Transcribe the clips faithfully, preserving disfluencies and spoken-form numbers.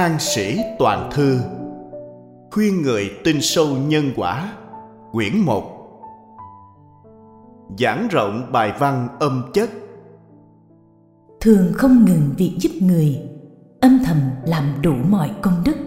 An Sĩ Toàn Thư, khuyên người tin sâu nhân quả, quyển một. Giảng rộng bài văn âm chất. Thường không ngừng việc giúp người, âm thầm làm đủ mọi công đức.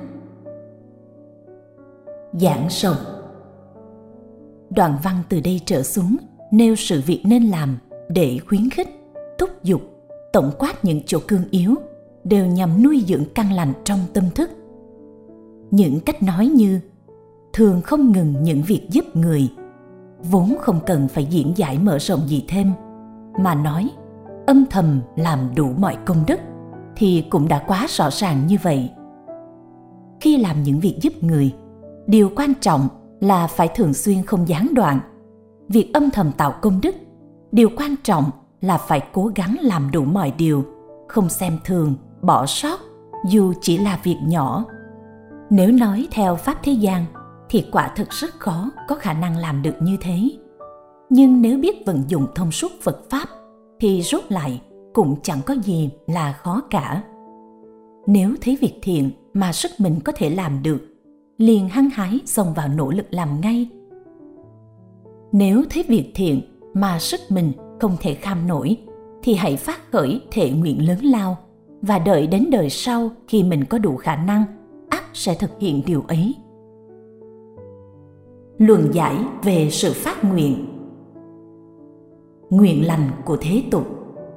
Giảng rộng. Đoạn văn từ đây trở xuống nêu sự việc nên làm để khuyến khích, thúc giục, tổng quát những chỗ cương yếu, đều nhằm nuôi dưỡng căn lành trong tâm thức. Những cách nói như thường không ngừng những việc giúp người vốn không cần phải diễn giải mở rộng gì thêm, mà nói âm thầm làm đủ mọi công đức thì cũng đã quá rõ ràng như vậy. Khi làm những việc giúp người, điều quan trọng là phải thường xuyên không gián đoạn. Việc âm thầm tạo công đức, điều quan trọng là phải cố gắng làm đủ mọi điều, không xem thường, bỏ sót dù chỉ là việc nhỏ. Nếu nói theo pháp thế gian thì quả thực rất khó có khả năng làm được như thế. Nhưng nếu biết vận dụng thông suốt Phật Pháp thì rốt lại cũng chẳng có gì là khó cả. Nếu thấy việc thiện mà sức mình có thể làm được, liền hăng hái xông vào nỗ lực làm ngay. Nếu thấy việc thiện mà sức mình không thể kham nổi, thì hãy phát khởi thệ nguyện lớn lao, và đợi đến đời sau khi mình có đủ khả năng, ắt sẽ thực hiện điều ấy. Luận giải về sự phát nguyện. Nguyện lành của thế tục.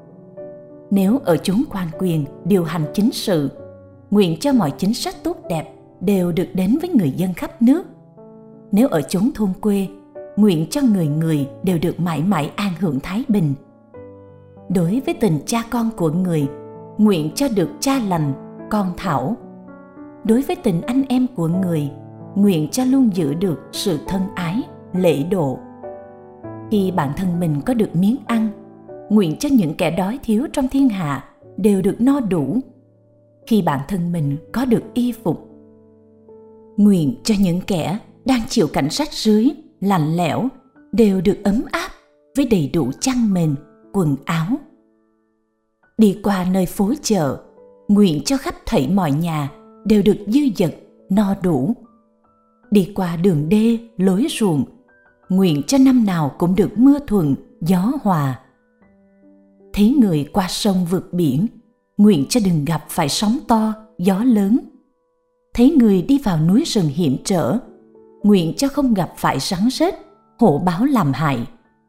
Nếu ở chốn quan quyền điều hành chính sự, nguyện cho mọi chính sách tốt đẹp đều được đến với người dân khắp nước. Nếu ở chốn thôn quê, nguyện cho người người đều được mãi mãi an hưởng thái bình. Đối với tình cha con của người, nguyện cho được cha lành, con thảo. Đối với tình anh em của người, nguyện cho luôn giữ được sự thân ái, lễ độ. Khi bản thân mình có được miếng ăn, nguyện cho những kẻ đói thiếu trong thiên hạ đều được no đủ. Khi bản thân mình có được y phục, nguyện cho những kẻ đang chịu cảnh rách rưới, lạnh lẽo đều được ấm áp với đầy đủ chăn mền, quần áo. Đi qua nơi phố chợ, nguyện cho khắp thảy mọi nhà đều được dư dật, no đủ. Đi qua đường đê, lối ruộng, nguyện cho năm nào cũng được mưa thuận, gió hòa. Thấy người qua sông vượt biển, nguyện cho đừng gặp phải sóng to, gió lớn. Thấy người đi vào núi rừng hiểm trở, nguyện cho không gặp phải rắn rết, hổ báo làm hại.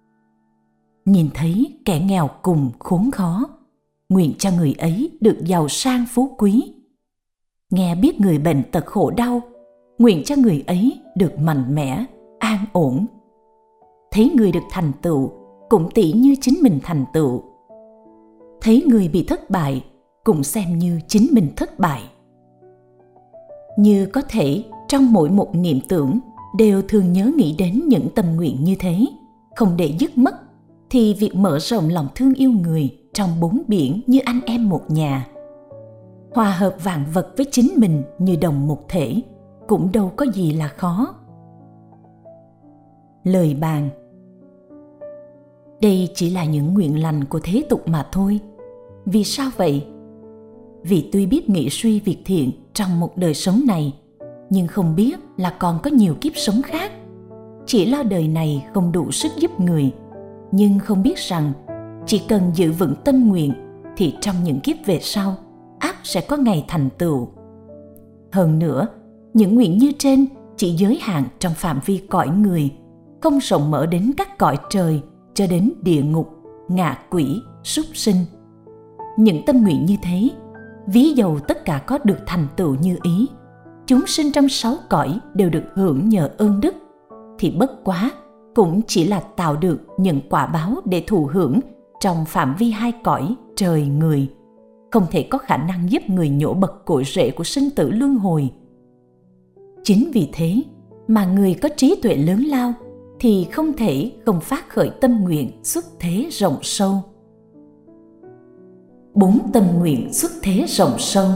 Nhìn thấy kẻ nghèo cùng khốn khó, nguyện cho người ấy được giàu sang phú quý. Nghe biết người bệnh tật khổ đau, nguyện cho người ấy được mạnh mẽ, an ổn. Thấy người được thành tựu, cũng tỷ như chính mình thành tựu. Thấy người bị thất bại, cũng xem như chính mình thất bại. Như có thể trong mỗi một niệm tưởng đều thường nhớ nghĩ đến những tâm nguyện như thế, không để dứt mất, thì việc mở rộng lòng thương yêu người trong bốn biển như anh em một nhà, hòa hợp vạn vật với chính mình như đồng một thể, cũng đâu có gì là khó. Lời bàn. Đây chỉ là những nguyện lành của thế tục mà thôi. Vì sao vậy? Vì tuy biết nghĩ suy việc thiện trong một đời sống này, nhưng không biết là còn có nhiều kiếp sống khác. Chỉ lo đời này không đủ sức giúp người, nhưng không biết rằng chỉ cần giữ vững tâm nguyện thì trong những kiếp về sau ắt sẽ có ngày thành tựu. Hơn nữa, những nguyện như trên chỉ giới hạn trong phạm vi cõi người, không rộng mở đến các cõi trời cho đến địa ngục, ngạ quỷ, súc sinh. Những tâm nguyện như thế, ví dầu tất cả có được thành tựu như ý, chúng sinh trong sáu cõi đều được hưởng nhờ ơn đức, thì bất quá cũng chỉ là tạo được những quả báo để thụ hưởng trong phạm vi hai cõi trời người, không thể có khả năng giúp người nhổ bật cội rễ của sinh tử luân hồi. Chính vì thế mà người có trí tuệ lớn lao thì không thể không phát khởi tâm nguyện xuất thế rộng sâu. Bốn tâm nguyện xuất thế rộng sâu.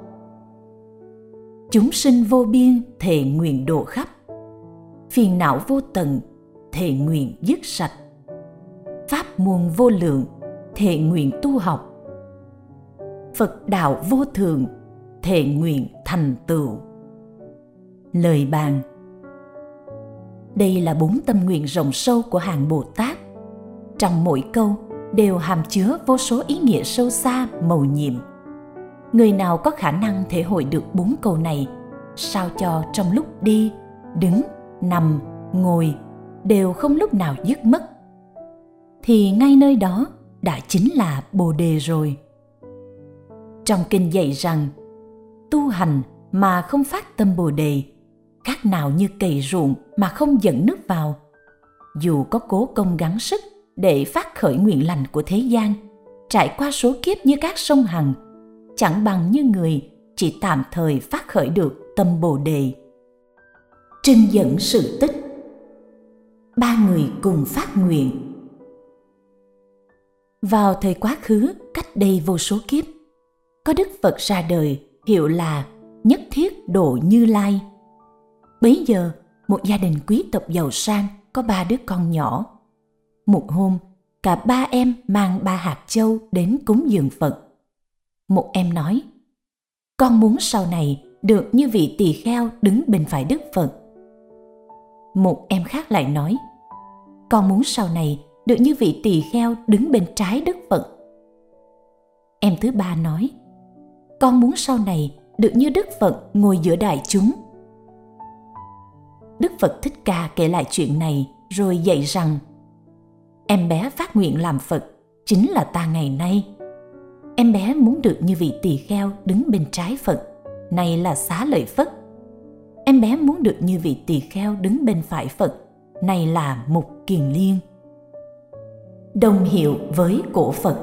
Chúng sinh vô biên thệ nguyện độ khắp, phiền não vô tận thệ nguyện dứt sạch, pháp môn vô lượng thệ nguyện tu học, Phật đạo vô thường thệ nguyện thành tựu. Lời bàn. Đây là bốn tâm nguyện rộng sâu của hàng Bồ Tát. Trong mỗi câu đều hàm chứa vô số ý nghĩa sâu xa, mầu nhiệm. Người nào có khả năng thể hội được bốn câu này, sao cho trong lúc đi, đứng, nằm, ngồi đều không lúc nào dứt mất, thì ngay nơi đó đã chính là Bồ Đề rồi. Trong kinh dạy rằng, tu hành mà không phát tâm Bồ Đề, khác nào như cày ruộng mà không dẫn nước vào. Dù có cố công gắng sức để phát khởi nguyện lành của thế gian, trải qua số kiếp như các sông Hằng, chẳng bằng như người chỉ tạm thời phát khởi được tâm Bồ Đề. Trưng dẫn sự tích. Ba người cùng phát nguyện. Vào thời quá khứ, cách đây vô số kiếp, có Đức Phật ra đời, hiệu là Nhất Thiết Độ Như Lai. Bấy giờ, một gia đình quý tộc giàu sang có ba đứa con nhỏ. Một hôm, cả ba em mang ba hạt châu đến cúng dường Phật. Một em nói, con muốn sau này được như vị tỳ kheo đứng bên phải Đức Phật. Một em khác lại nói, con muốn sau này được như vị tỳ kheo đứng bên trái Đức Phật. Em thứ ba nói, con muốn sau này được như Đức Phật ngồi giữa đại chúng. Đức Phật Thích Ca kể lại chuyện này rồi dạy rằng, em bé phát nguyện làm Phật chính là ta ngày nay. Em bé muốn được như vị tỳ kheo đứng bên trái Phật, này là Xá Lợi Phất. Em bé muốn được như vị tỳ kheo đứng bên phải Phật, này là Mục Kiền Liên. Đồng hiệu với cổ Phật.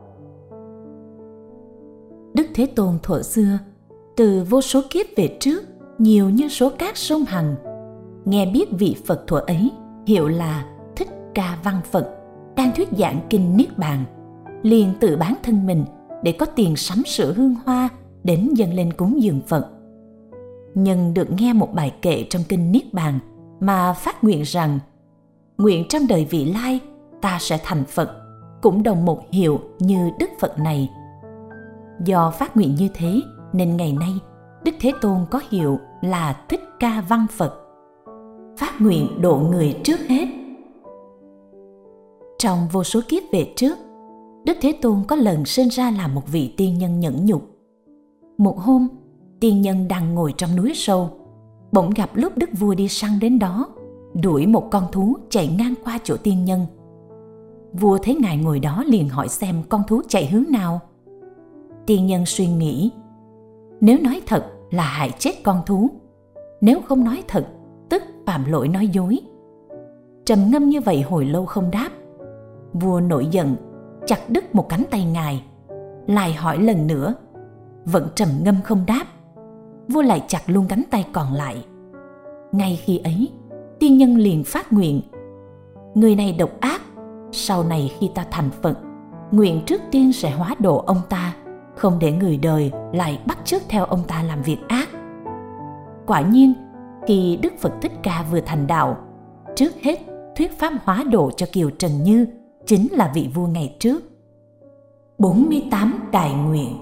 Đức Thế Tôn thuở xưa, từ vô số kiếp về trước, nhiều như số cát sông Hằng, nghe biết vị Phật thuở ấy hiệu là Thích Ca Văn Phật đang thuyết giảng kinh Niết Bàn, liền tự bán thân mình để có tiền sắm sửa hương hoa đến dâng lên cúng dường Phật. Nhưng được nghe một bài kệ trong kinh Niết Bàn mà phát nguyện rằng, nguyện trăm đời vị lai ta sẽ thành Phật, cũng đồng một hiệu như Đức Phật này. Do phát nguyện như thế nên ngày nay Đức Thế Tôn có hiệu là Thích Ca Văn Phật, phát nguyện độ người trước hết. Trong vô số kiếp về trước, Đức Thế Tôn có lần sinh ra làm một vị tiên nhân nhẫn nhục. Một hôm, tiên nhân đang ngồi trong núi sâu, bỗng gặp lúc đức vua đi săn đến đó, đuổi một con thú chạy ngang qua chỗ tiên nhân. Vua thấy ngài ngồi đó liền hỏi xem con thú chạy hướng nào. Tiên nhân suy nghĩ, nếu nói thật là hại chết con thú, nếu không nói thật tức phạm lỗi nói dối. Trầm ngâm như vậy hồi lâu không đáp. Vua nổi giận, chặt đứt một cánh tay ngài, lại hỏi lần nữa, vẫn trầm ngâm không đáp. Vua lại chặt luôn cánh tay còn lại. Ngay khi ấy, tiên nhân liền phát nguyện, người này độc ác, sau này khi ta thành Phật, nguyện trước tiên sẽ hóa độ ông ta, không để người đời lại bắt chước theo ông ta làm việc ác. Quả nhiên, khi Đức Phật Thích Ca vừa thành đạo, trước hết thuyết pháp hóa độ cho Kiều Trần Như, chính là vị vua ngày trước. bốn mươi tám đại nguyện.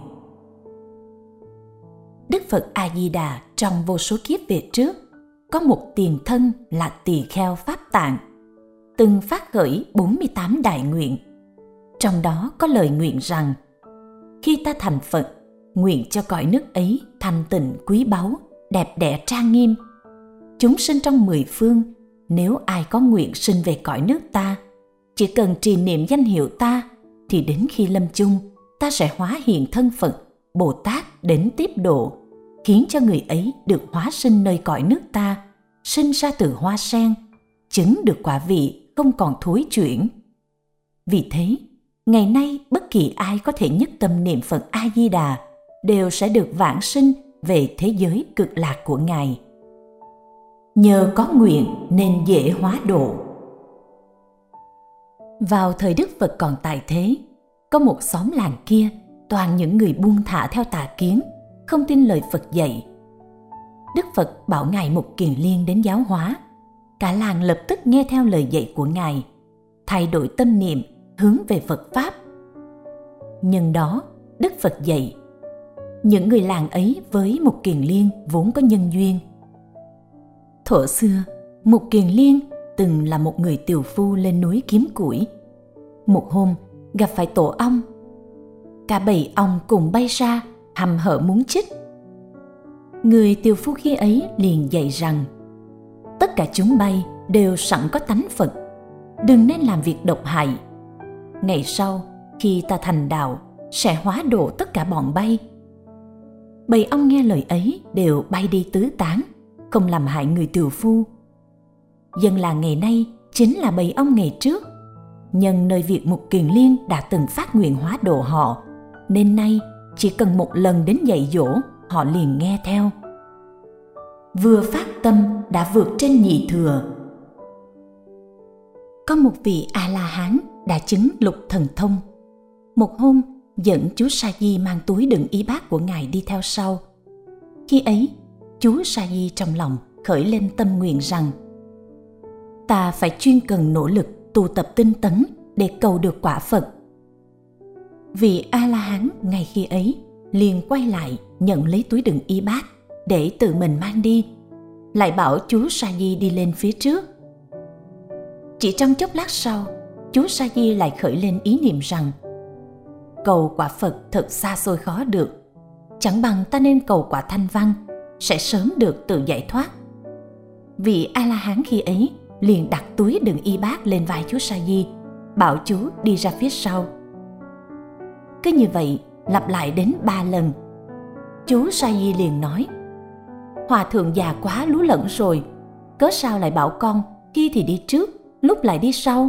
Đức Phật A Di Đà trong vô số kiếp về trước có một tiền thân là tỳ kheo Pháp Tạng, từng phát khởi bốn mươi tám đại nguyện. Trong đó có lời nguyện rằng, khi ta thành Phật, nguyện cho cõi nước ấy thanh tịnh quý báu, đẹp đẽ trang nghiêm. Chúng sinh trong mười phương, nếu ai có nguyện sinh về cõi nước ta, chỉ cần trì niệm danh hiệu ta, thì đến khi lâm chung, ta sẽ hóa hiện thân Phật, Bồ Tát đến tiếp độ, khiến cho người ấy được hóa sinh nơi cõi nước ta, sinh ra từ hoa sen, chứng được quả vị không còn thối chuyển. Vì thế, ngày nay bất kỳ ai có thể nhất tâm niệm Phật A Di Đà đều sẽ được vãng sinh về thế giới cực lạc của Ngài. Nhờ có nguyện nên dễ hóa độ. Vào thời Đức Phật còn tại thế, có một xóm làng kia toàn những người buông thả theo tà kiến, không tin lời Phật dạy. Đức Phật bảo ngài Mục Kiền Liên đến giáo hóa. Cả làng lập tức nghe theo lời dạy của ngài, thay đổi tâm niệm hướng về Phật Pháp. Nhưng đó, Đức Phật dạy, những người làng ấy với Mục Kiền Liên vốn có nhân duyên. Thuở xưa, Mục Kiền Liên từng là một người tiều phu lên núi kiếm củi. Một hôm gặp phải tổ ong. Cả bầy ong cùng bay ra, hăm hở muốn chích. Người tiều phu khi ấy liền dạy rằng tất cả chúng bay đều sẵn có tánh Phật, đừng nên làm việc độc hại. Ngày sau khi ta thành đạo sẽ hóa độ tất cả bọn bay. Bầy ong nghe lời ấy đều bay đi tứ tán, không làm hại người tiều phu. Dân làng ngày nay chính là bầy ong ngày trước. Nhân nơi việc Mục Kiền Liên đã từng phát nguyện hóa độ họ, nên nay chỉ cần một lần đến dạy dỗ, họ liền nghe theo. Vừa phát tâm đã vượt trên nhị thừa. Có một vị A-la-hán đã chứng lục thần thông. Một hôm dẫn chú Sa Di mang túi đựng y bát của ngài đi theo sau. Khi ấy, chú Sa Di trong lòng khởi lên tâm nguyện rằng ta phải chuyên cần nỗ lực tu tập tinh tấn để cầu được quả Phật. Vị A-la-hán ngay khi ấy liền quay lại nhận lấy túi đựng y bát để tự mình mang đi, lại bảo chú Sa Di đi lên phía trước. Chỉ trong chốc lát sau, chú Sa Di lại khởi lên ý niệm rằng cầu quả Phật thật xa xôi khó được, chẳng bằng ta nên cầu quả Thanh Văn, sẽ sớm được tự giải thoát. Vị A-la-hán khi ấy liền đặt túi đựng y bát lên vai chú Sa Di, bảo chú đi ra phía sau. Cứ như vậy lặp lại đến ba lần. Chú Sa Di liền nói: Hòa thượng già quá lú lẫn rồi, cớ sao lại bảo con khi thì đi trước, lúc lại đi sau?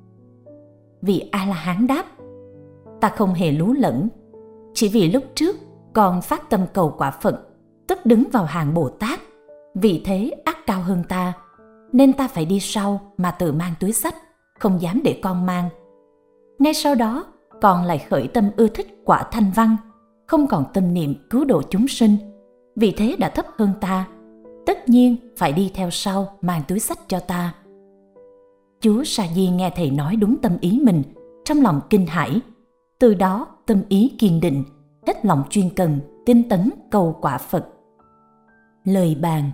Vị A-la-hán đáp: Ta không hề lú lẫn, chỉ vì lúc trước con phát tâm cầu quả Phật, tức đứng vào hàng Bồ Tát, vì thế ắt cao hơn ta, nên ta phải đi sau mà tự mang túi xách, không dám để con mang. Ngay sau đó con lại khởi tâm ưa thích quả Thanh Văn, không còn tâm niệm cứu độ chúng sinh, vì thế đã thấp hơn ta, tất nhiên phải đi theo sau mang túi xách cho ta. Chú Sa Di nghe thầy nói đúng tâm ý mình, trong lòng kinh hãi, từ đó tâm ý kiên định, hết lòng chuyên cần tinh tấn cầu quả Phật. Lời bàn.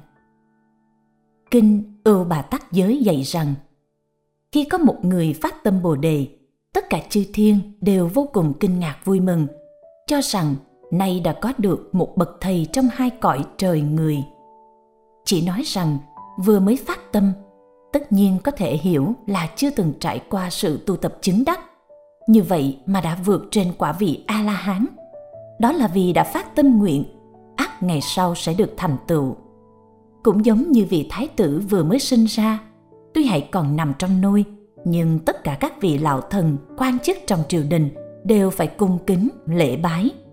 Kinh Ưu Bà Tắc Giới dạy rằng khi có một người phát tâm Bồ Đề, tất cả chư thiên đều vô cùng kinh ngạc vui mừng, cho rằng nay đã có được một bậc thầy trong hai cõi trời người. Chỉ nói rằng vừa mới phát tâm, tất nhiên có thể hiểu là chưa từng trải qua sự tu tập chứng đắc, như vậy mà đã vượt trên quả vị A-la-hán. Đó là vì đã phát tâm nguyện, ắt ngày sau sẽ được thành tựu. Cũng giống như vị thái tử vừa mới sinh ra, tuy hãy còn nằm trong nôi, nhưng tất cả các vị lão thần, quan chức trong triều đình đều phải cung kính lễ bái.